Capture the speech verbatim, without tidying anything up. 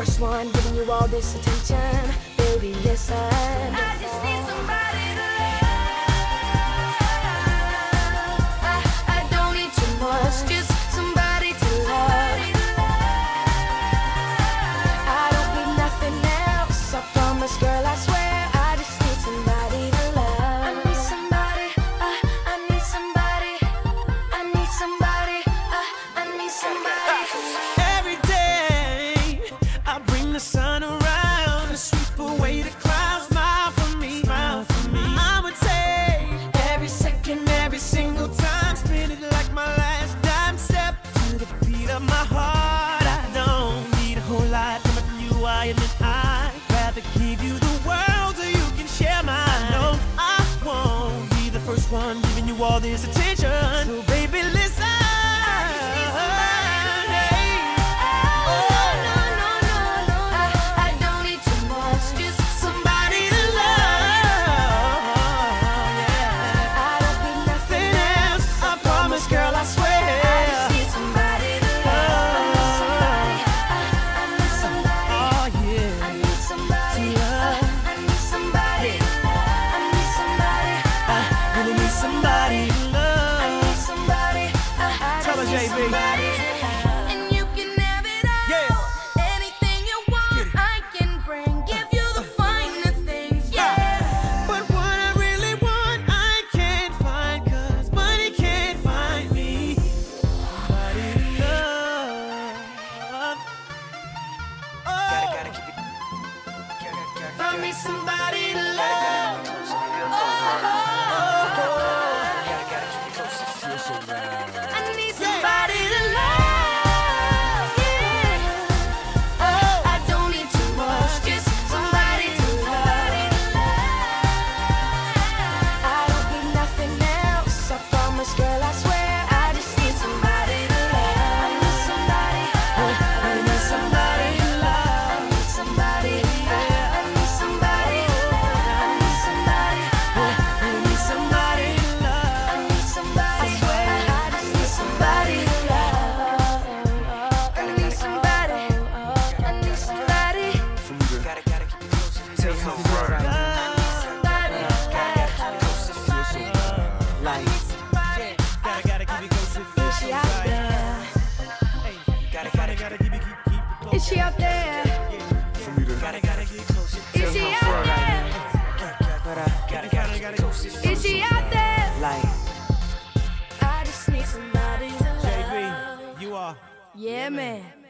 first one giving you all this attention. Baby, listen. I just need somebody to love. I, I don't need too much, just somebody to love. I don't need nothing else, I promise, girl, I swear. I just need somebody to love. I need somebody, I, I need somebody. I need somebody, I, I need somebody. Every day I bring the sun around and sweep away the clouds. Smile for me, smile for me. I would say every second, every single time, spin it like my last dime. Step to the beat of my heart. I don't need a whole lot coming from you. I admit I'd rather give you the world so you can share mine. No, I won't be the first one giving you all this attention. So baby, listen. And you can have it all. Yeah. Anything you want, I can bring. Give you the finer things, yeah. But what I really want, I can't find, 'cause money can't find me. Somebody to love. Oh. Gotta, gotta keep it. Gotta, gotta, Find me somebody to love. I need somebody to love, yeah. Oh, I don't need too much, just somebody to love. I don't need nothing else, I promise, girl, I swear. I just need somebody to love. I need somebody, I need somebody to love. I need somebody, I need somebody, I need somebody, I need somebody to love. I need somebody, I swear. I just need somebody to love. I need somebody, I need somebody. gotta, gotta keep it close. Take it home. Like, gotta, gotta keep it close. Is she out there? Gotta, gotta, gotta keep it, keep, keep it close. Is she out there? Gotta, gotta get close. Is she out there? Gotta, gotta, gotta close. Is she out there? Like, I just need somebody to love. J B, you are. Yeah, man.